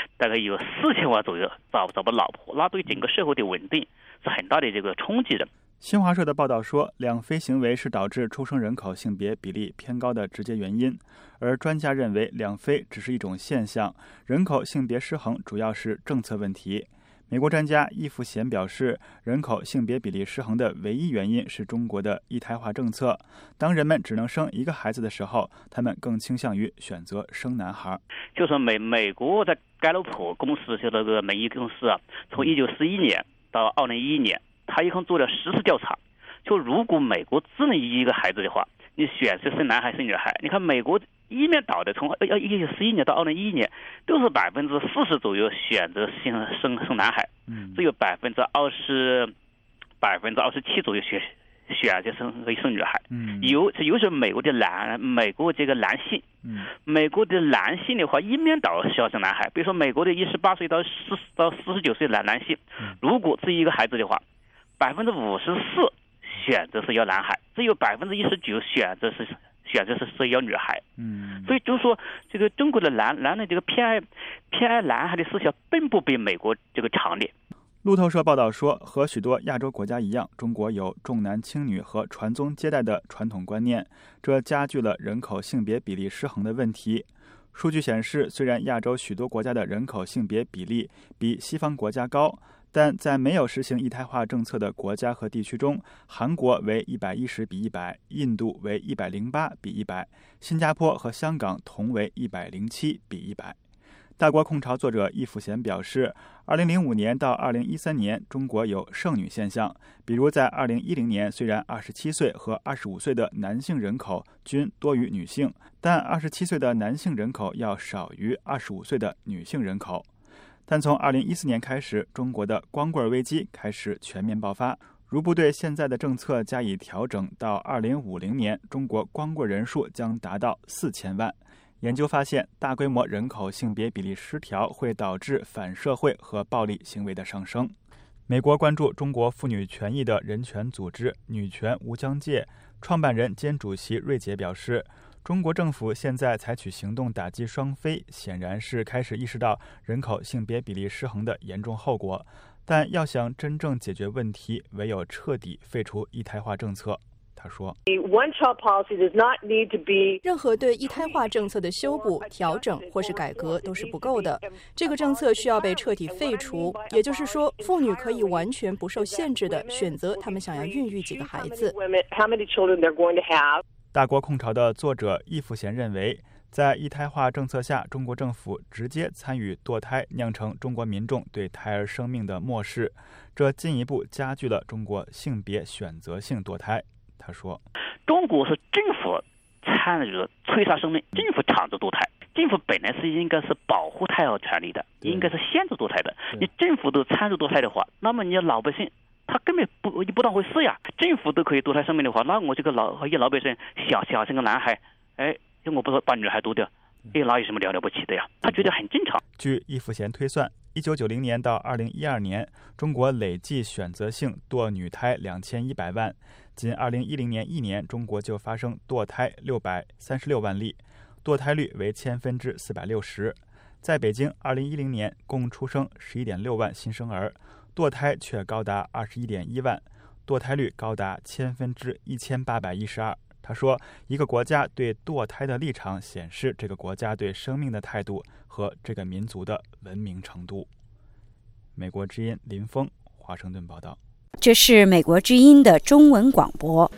4000万左右找不老婆，那对整个社会的稳定是很大的这个冲击的。 新华社的报道说，两非行为是导致出生人口性别比例偏高的直接原因，而专家认为两非只是一种现象，人口性别失衡主要是政策问题。美国专家易富贤表示，人口性别比例失衡的唯一原因是中国的一胎化政策。当人们只能生一个孩子的时候，他们更倾向于选择生男孩。 就是美国在盖洛普公司就那个民意公司啊，从1941年到2011年，他一共做了10次调查。就如果美国只能一个孩子的话，你选择生男孩生女孩，你看美国一面倒的，从1941年到2011年，都是40%左右选择生男孩，只有27%左右选择生女孩。尤其是美国这个男性，美国的男性的话一面倒是要生男孩。比如说美国的18岁到49岁的男性，如果只一个孩子的话，54%选择是要男孩，只有19%选择是要女孩。所以就是说，这个中国的男人这个偏爱男孩的思想并不比美国这个强烈。 路透社报道说，和许多亚洲国家一样，中国有重男轻女和传宗接代的传统观念，这加剧了人口性别比例失衡的问题。数据显示，虽然亚洲许多国家的人口性别比例比西方国家高，但在没有实行一胎化政策的国家和地区中，韩国为110比100，印度为108比100，新加坡和香港同为107比100。大国控朝作者易富贤表示，2005年到2013年，中国有剩女现象。比如在2010年，虽然27岁和25岁的男性人口均多于女性，但27岁的男性人口要少于25岁的女性人口。但从2014年开始，中国的光棍危机开始全面爆发。如不对现在的政策加以调整，到2050年，中国光棍人数将达到4000万。研究发现，大规模人口性别比例失调会导致反社会和暴力行为的上升。 美国关注中国妇女权益的人权组织女权无疆界创办人兼主席瑞杰表示，中国政府现在采取行动打击双非，显然是开始意识到人口性别比例失衡的严重后果，但要想真正解决问题，唯有彻底废除一胎化政策。他说， 任何对一胎化政策的修补、调整或是改革都是不够的。这个政策需要被彻底废除，也就是说，妇女可以完全不受限制地选择她们想要孕育几个孩子。 大国控潮的作者易富贤认为，在一胎化政策下，中国政府直接参与堕胎，酿成中国民众对胎儿生命的漠视，这进一步加剧了中国性别选择性堕胎。他说， 中国是政府参与了催杀生命，政府强制堕胎，政府本来是应该是保护胎儿权利的，应该是限制堕胎的。你政府都参与堕胎的话，那么你老百姓他根本不当回事呀。政府都可以堕胎生命的话，那我这个老百姓小生个男孩，我不是把女孩堕掉，哪有什么了不起的呀？他觉得很正常。 据易富贤推算，1990年到2012年，中国累计选择性堕女胎2100万，仅2010年1年，中国就发生堕胎636万例，堕胎率为460%。在北京，2010年共出生11.6万新生儿，堕胎却高达21.1万，堕胎率高达1812%。他说，一个国家对堕胎的立场显示这个国家对生命的态度和这个民族的文明程度。美国之音林峰，华盛顿报道。 这是美国之音的中文广播。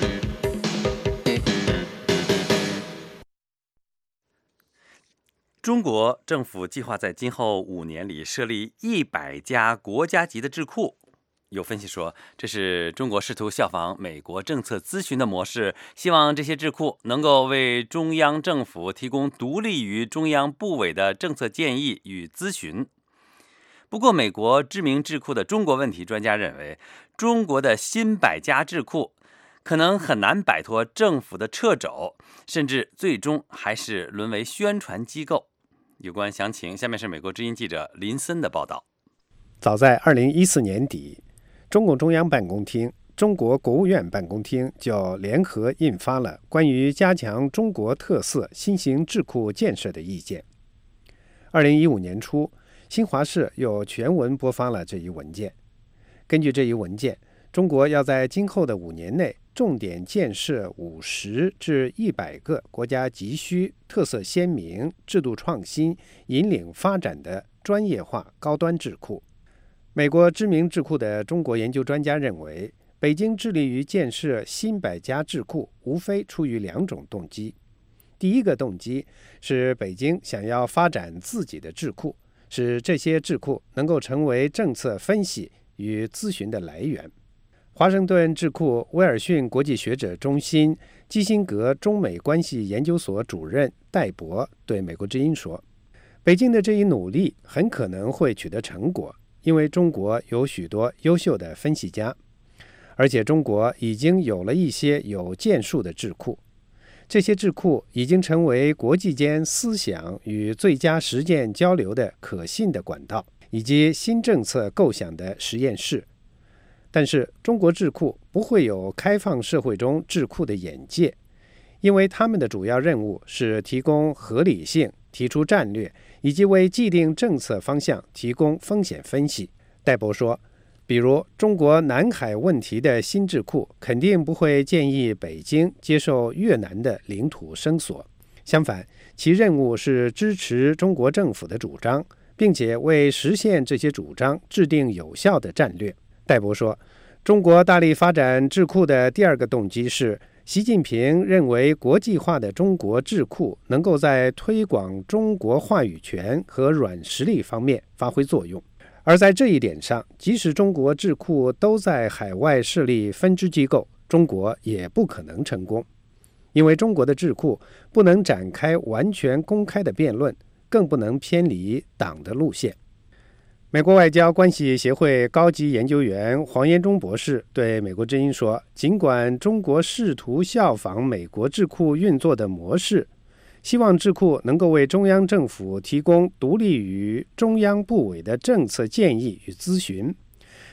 中国政府计划在今后5年里设立100家国家级的智库。有分析说，这是中国试图效仿美国政策咨询的模式，希望这些智库能够为中央政府提供独立于中央部委的政策建议与咨询。不过，美国知名智库的中国问题专家认为，中国的新100家智库可能很难摆脱政府的掣肘，甚至最终还是沦为宣传机构。有关详情，下面是美国之音记者林森的报道。 早在2014年底，中共中央办公厅、中国国务院办公厅就联合印发了关于加强中国特色新型智库建设的意见。2015年初，新华社又全文播发了这一文件。根据这一文件，中国要在今后的5年内重点建设50至100个国家急需、特色鲜明、制度创新、引领发展的专业化高端智库。美国知名智库的中国研究专家认为，北京致力于建设新100家智库，无非出于2种动机。第一个动机是北京想要发展自己的智库，使这些智库能够成为政策分析与咨询的来源。华盛顿智库威尔逊国际学者中心基辛格中美关系研究所主任戴博对美国之音说，北京的这一努力很可能会取得成果，因为中国有许多优秀的分析家，而且中国已经有了一些有建树的智库，这些智库已经成为国际间思想与最佳实践交流的可信的管道，以及新政策构想的实验室。但是中国智库不会有开放社会中智库的眼界，因为他们的主要任务是提供合理性、提出战略，以及为既定政策方向提供风险分析。戴博说，比如中国南海问题的新智库肯定不会建议北京接受越南的领土声索，相反，其任务是支持中国政府的主张，并且为实现这些主张制定有效的战略。戴博说，中国大力发展智库的第二个动机是，习近平认为国际化的中国智库能够在推广中国话语权和软实力方面发挥作用。而在这一点上，即使中国智库都在海外设立分支机构，中国也不可能成功，因为中国的智库不能展开完全公开的辩论，更不能偏离党的路线。美国外交关系协会高级研究员黄延忠博士对美国之音说，尽管中国试图效仿美国智库运作的模式，希望智库能够为中央政府提供独立于中央部委的政策建议与咨询，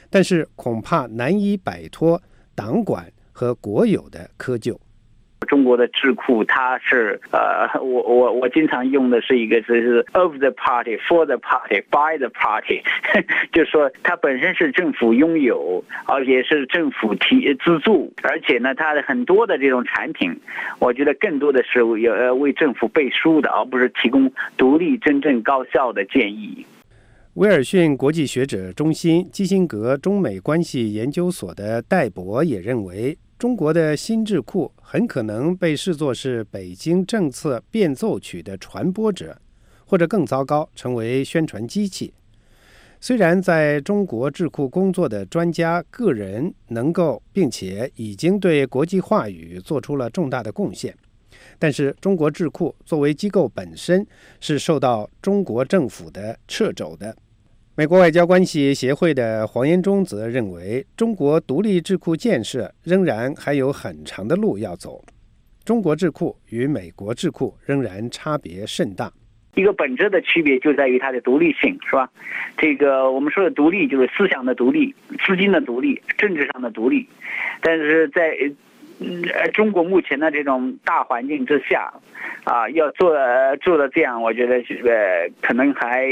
但是恐怕难以摆脱党管和国有的窠臼。 中国的智库，它是我经常用的是一个就是 of the party, for the party, by the party， 就是说它本身是政府拥有，而且是政府资助，而且呢，它的很多的这种产品，我觉得更多的是为政府背书的，而不是提供独立、真正高效的建议。 威尔逊国际学者中心基辛格中美关系研究所的戴博也认为，中国的新智库很可能被视作是北京政策变奏曲的传播者，或者更糟糕，成为宣传机器。虽然在中国智库工作的专家个人能够并且已经对国际话语做出了重大的贡献，但是中国智库作为机构本身是受到中国政府的掣肘的。美国外交关系协会的黄延忠则认为，中国独立智库建设仍然还有很长的路要走。中国智库与美国智库仍然差别甚大。 一个本质的区别就在于它的独立性，是吧？这个我们说的独立就是思想的独立、资金的独立、政治上的独立，但是在中国目前的这种大环境之下，要做的这样，我觉得可能还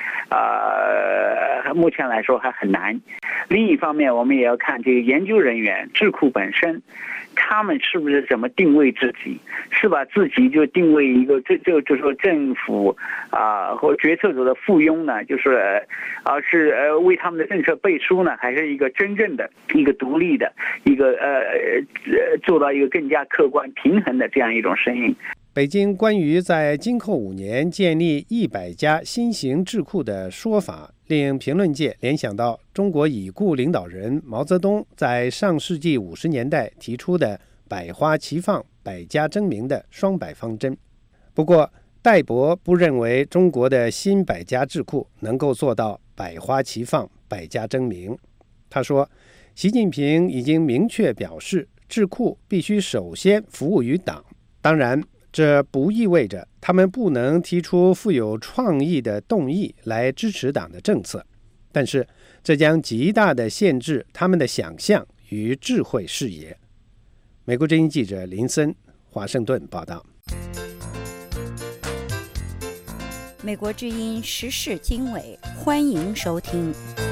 目前来说还很难。另一方面，我们也要看这个研究人员、智库本身，他们是不是怎么定位自己？是把自己就定位一个就是说政府或决策者的附庸呢？就是是为他们的政策背书呢？还是一个真正的一个独立的一个做到一个更加客观平衡的这样一种声音？ 北京关于在今后5年建立100家新型智库的说法，令评论界联想到中国已故领导人毛泽东在上世纪50年代提出的百花齐放、百家争鸣的双百方针。不过，戴博不认为中国的新100家智库能够做到百花齐放、百家争鸣。他说，习近平已经明确表示，智库必须首先服务于党。当然，这不意味着他们不能提出富有创意的动议来支持党的政策，但是这将极大地限制他们的想象与智慧视野。美国之音记者林森，华盛顿报道。 美国之音时事经纬，欢迎收听。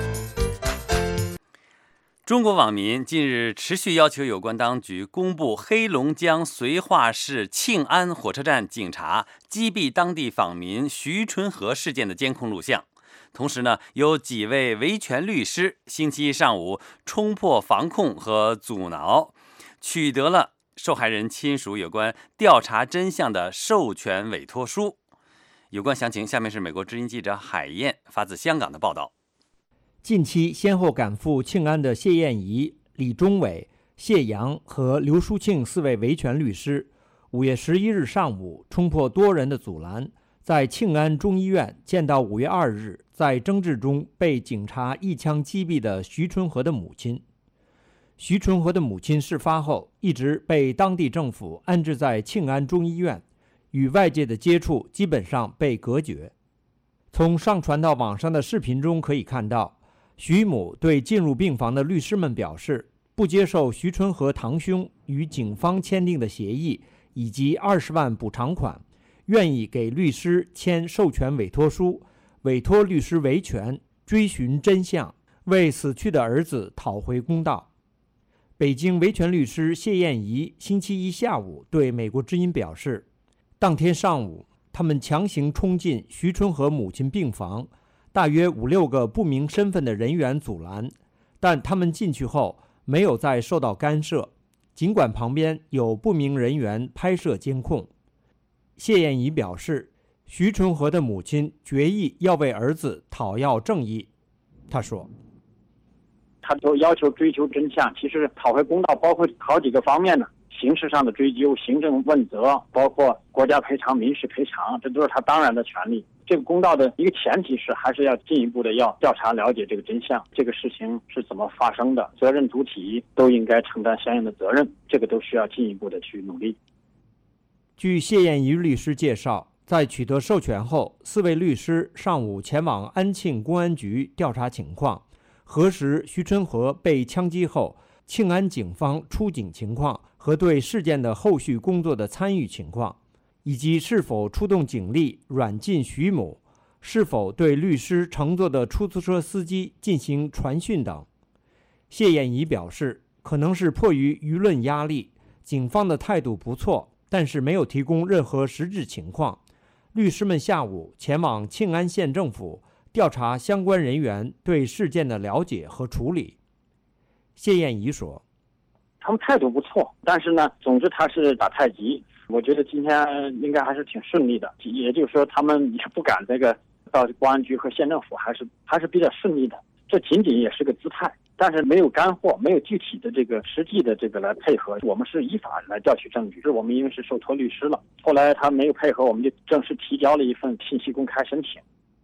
中国网民近日持续要求有关当局公布黑龙江绥化市庆安火车站警察击毙当地访民徐春和事件的监控录像。同时呢，有几位维权律师星期一上午冲破防控和阻挠，取得了受害人亲属有关调查真相的授权委托书。有关详情，下面是美国之音记者海燕发自香港的报道。 近期先后赶赴庆安的谢燕怡、李忠伟、谢阳和刘淑庆4位维权律师，5月11日上午冲破多人的阻拦，在庆安中医院见到5月2日在争执中被警察一枪击毙的徐春和的母亲。徐春和的母亲事发后一直被当地政府安置在庆安中医院，与外界的接触基本上被隔绝。从上传到网上的视频中可以看到，徐母对进入病房的律师们表示，不接受徐春和堂兄与警方签订的协议以及20万补偿款，愿意给律师签授权委托书，委托律师维权，追寻真相，为死去的儿子讨回公道。北京维权律师谢燕怡星期一下午对美国之音表示，当天上午他们强行冲进徐春和母亲病房，大约5-6个不明身份的人员阻拦，但他们进去后没有再受到干涉，尽管旁边有不明人员拍摄监控。谢燕怡表示，徐春和的母亲决意要为儿子讨要正义。他说， 他都要求追求真相，其实讨回公道包括好几个方面呢，刑事上的追究、行政问责，包括国家赔偿、民事赔偿，这都是他当然的权利。这个公道的一个前提是，还是要进一步的要调查了解这个真相，这个事情是怎么发生的，责任主体都应该承担相应的责任，这个都需要进一步的去努力。 据谢燕怡律师介绍，在取得授权后，4位律师上午前往安庆公安局调查情况， 核实徐春和被枪击后庆安警方出警情况和对事件的后续工作的参与情况，以及是否出动警力软禁徐某，是否对律师乘坐的出租车司机进行传讯等。谢燕怡表示，可能是迫于舆论压力，警方的态度不错，但是没有提供任何实质情况。律师们下午前往庆安县政府调查相关人员对事件的了解和处理。谢燕怡说， 他们态度不错，但是呢，总之他是打太极，我觉得今天应该还是挺顺利的，也就是说他们也不敢这个到公安局和县政府，还是比较顺利的。这仅仅也是个姿态，但是没有干货，没有具体的这个实际的这个来配合。我们是依法来调取证据，是我们因为是受托律师了，后来他没有配合，我们就正式提交了一份信息公开申请。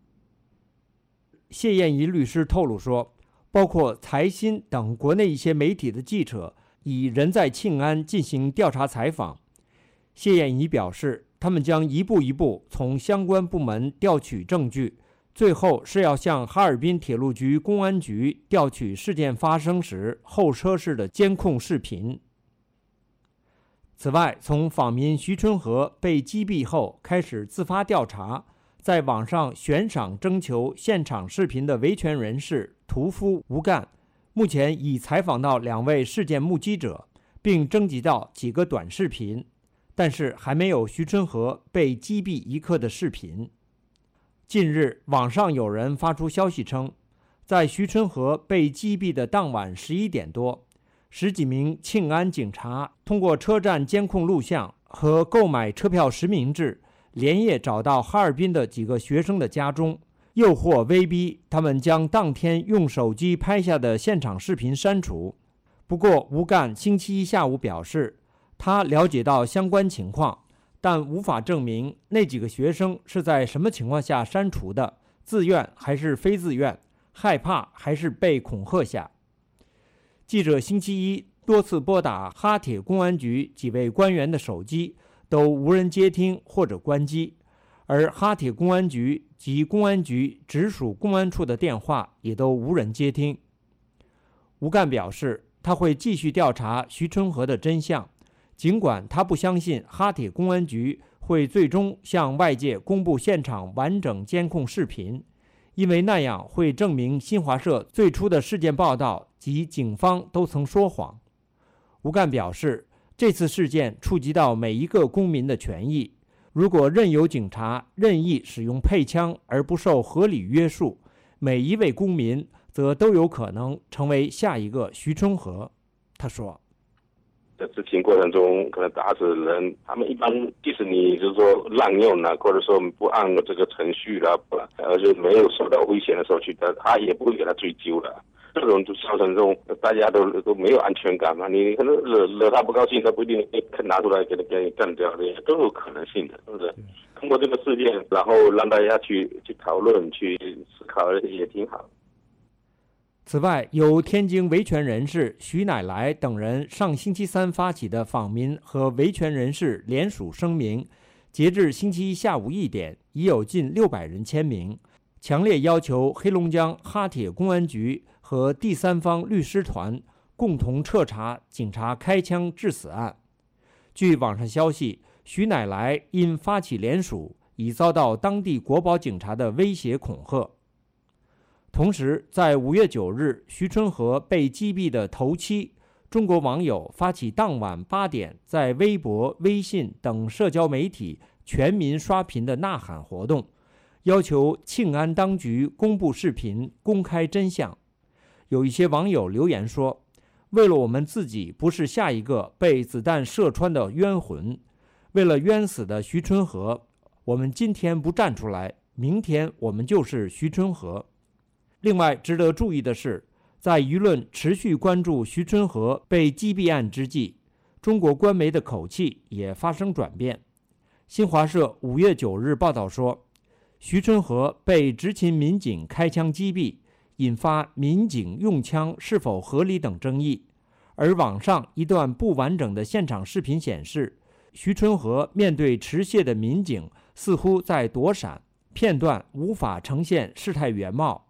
谢燕怡律师透露说，包括财新等国内一些媒体的记者已人在庆安进行调查采访。谢燕怡表示，他们将一步一步从相关部门调取证据，最后是要向哈尔滨铁路局公安局调取事件发生时候车室的监控视频。此外，从访民徐春和被击毙后开始自发调查，在网上悬赏征求现场视频的维权人士屠夫吴干，目前已采访到2位事件目击者，并征集到几个短视频，但是还没有徐春和被击毙一刻的视频。近日，网上有人发出消息称，在徐春和被击毙的当晚11点多，10几名庆安警察通过车站监控录像和购买车票实名制，连夜找到哈尔滨的几个学生的家中，诱惑威逼他们将当天用手机拍下的现场视频删除。不过，吴干星期一下午表示，他了解到相关情况，但无法证明那几个学生是在什么情况下删除的，自愿还是非自愿，害怕还是被恐吓下。记者星期一多次拨打哈铁公安局几位官员的手机，都无人接听或者关机，而哈铁公安局及公安局直属公安处的电话也都无人接听。吴干表示，他会继续调查徐春和的真相，尽管他不相信哈铁公安局会最终向外界公布现场完整监控视频，因为那样会证明新华社最初的事件报道及警方都曾说谎。吴干表示，这次事件触及到每一个公民的权益，如果任由警察任意使用配枪而不受合理约束，每一位公民则都有可能成为下一个徐春和。他说， 在执行过程中可能打死人，他们一般即使你就是说滥用了，或者说不按这个程序了，而且没有受到危险的时候去的，他也不会给他追究的。这种就造成这种大家都没有安全感嘛，你可能惹他不高兴，他不一定拿出来给你干掉的，都有可能性的，是不是？通过这个事件，然后让大家去讨论、去思考，也挺好。 此外，由天津维权人士徐乃来等人上星期三发起的访民和维权人士联署声明，截至星期一下午1点，已有近600人签名，强烈要求黑龙江哈铁公安局和第三方律师团共同彻查警察开枪致死案。据网上消息，徐乃来因发起联署，已遭到当地国保警察的威胁恐吓。同时，在5月9日徐春和被击毙的头七，中国网友发起当晚8点在微博、微信等社交媒体全民刷屏的呐喊活动，要求庆安当局公布视频，公开真相。有一些网友留言说，为了我们自己不是下一个被子弹射穿的冤魂，为了冤死的徐春和，我们今天不站出来，明天我们就是徐春和。另外值得注意的是，在舆论持续关注徐春和被击毙案之际，中国官媒的口气也发生转变。新华社5月9日报道说，徐春和被执勤民警开枪击毙，引发民警用枪是否合理等争议。而网上一段不完整的现场视频显示，徐春和面对持械的民警似乎在躲闪，片段无法呈现事态原貌，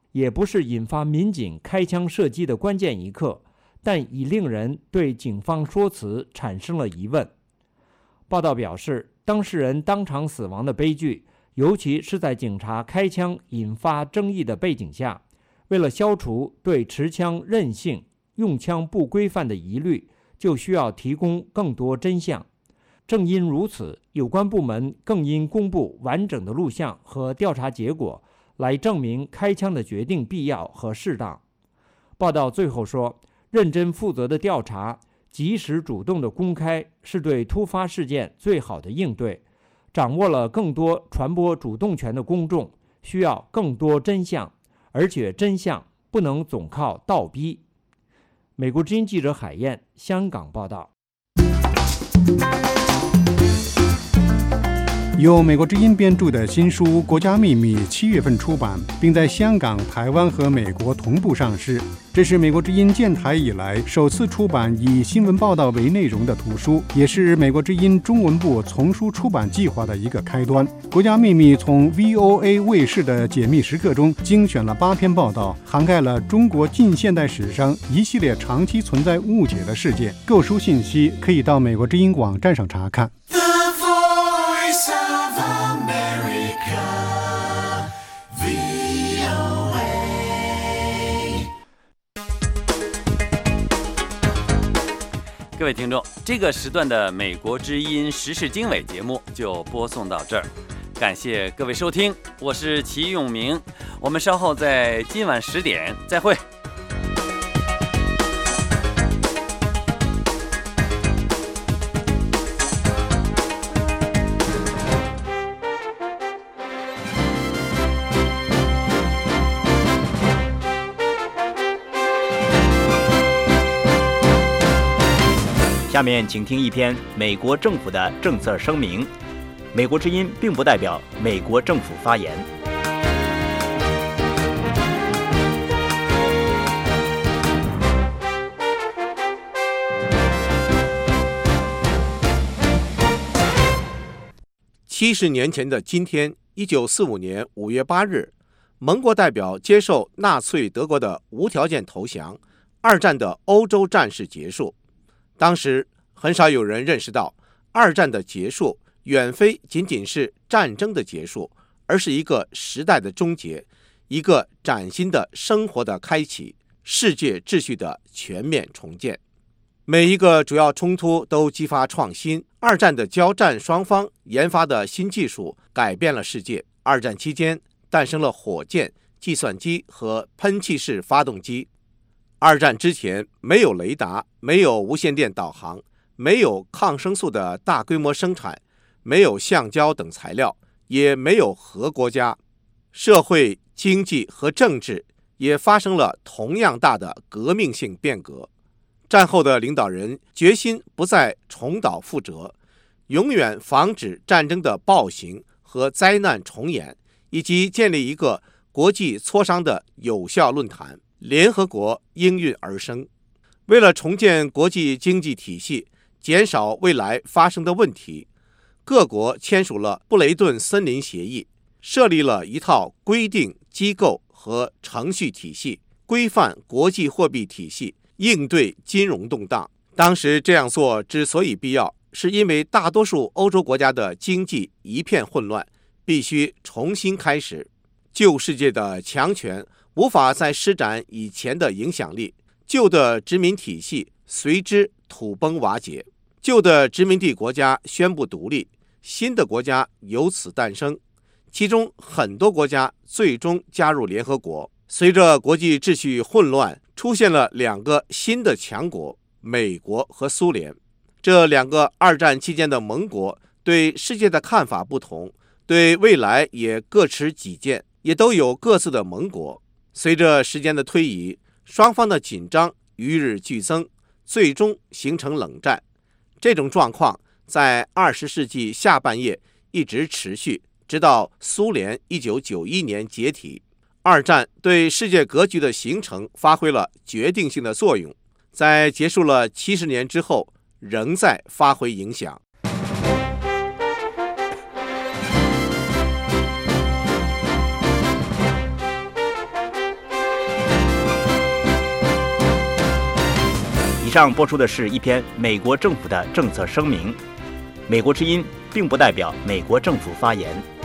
也不是引发民警开枪射击的关键一刻，但已令人对警方说辞产生了疑问。报道表示，当事人当场死亡的悲剧，尤其是在警察开枪引发争议的背景下，为了消除对持枪任性、用枪不规范的疑虑，就需要提供更多真相。正因如此，有关部门更应公布完整的录像和调查结果，来证明开枪的决定必要和适当。报道最后说，认真负责的调查、及时主动的公开是对突发事件最好的应对。掌握了更多传播主动权的公众，需要更多真相，而且真相不能总靠倒逼。美国之音记者海燕，香港报道。 由美国之音编著的新书《国家秘密》7月份出版，并在香港、台湾和美国同步上市。这是美国之音建台以来首次出版以新闻报道为内容的图书，也是美国之音中文部丛书出版计划的一个开端。《国家秘密》从 VOA 卫视的解密时刻中精选了8篇报道，涵盖了中国近现代史上一系列长期存在误解的事件。购书信息可以到美国之音网站上查看。 各位听众，这个时段的美国之音时事经纬节目就播送到这儿，感谢各位收听，我是齐永明，我们稍后在今晚10点再会。 下面请听一篇美国政府的政策声明。美国之音并不代表美国政府发言。 70年前的今天，1945年5月8日，盟国代表接受纳粹德国的无条件投降，二战的欧洲战事结束。当时很少有人认识到，二战的结束远非仅仅是战争的结束，而是一个时代的终结，一个崭新的生活的开启，世界秩序的全面重建。每一个主要冲突都激发创新，二战的交战双方研发的新技术改变了世界。二战期间诞生了火箭、计算机和喷气式发动机。二战之前没有雷达，没有无线电导航，没有抗生素的大规模生产，没有橡胶等材料，也没有核国家。社会、经济和政治也发生了同样大的革命性变革。战后的领导人决心不再重蹈覆辙，永远防止战争的暴行和灾难重演，以及建立一个国际磋商的有效论坛。联合国应运而生。为了重建国际经济体系，减少未来发生的问题，各国签署了布雷顿森林协议，设立了一套规定、机构和程序体系，规范国际货币体系，应对金融动荡。当时这样做之所以必要，是因为大多数欧洲国家的经济一片混乱，必须重新开始。旧世界的强权无法再施展以前的影响力，旧的殖民体系随之土崩瓦解，旧的殖民地国家宣布独立，新的国家由此诞生，其中很多国家最终加入联合国。随着国际秩序混乱，出现了2个新的强国，美国和苏联。这2个二战期间的盟国对世界的看法不同，对未来也各持己见，也都有各自的盟国。随着时间的推移，双方的紧张与日俱增，最终形成冷战。这种状况在20世纪下半叶一直持续，直到苏联1991年解体。二战对世界格局的形成发挥了决定性的作用，在结束了70年之后，仍在发挥影响。 以上播出的是一篇美国政府的政策声明。美国之音并不代表美国政府发言。